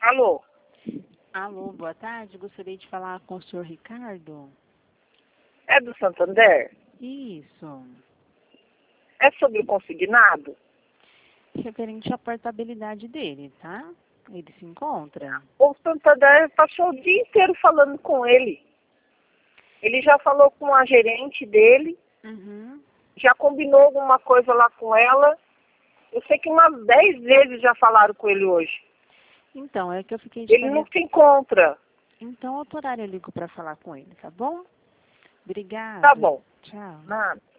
Alô? Alô, boa tarde. Gostaria de falar com o senhor Ricardo. É do Santander? Isso. É sobre o consignado? Referente à portabilidade dele, tá? Ele se encontra. O Santander passou o dia inteiro falando com ele. Ele já falou com a gerente dele, Uhum. já combinou alguma coisa lá com ela. Eu sei que umas 10 vezes já falaram com ele hoje. Então, é que eu fiquei de Ele não se encontra. Então, outro horário eu ligo para falar com ele, tá bom? Obrigada. Tá bom. Tchau. Nada.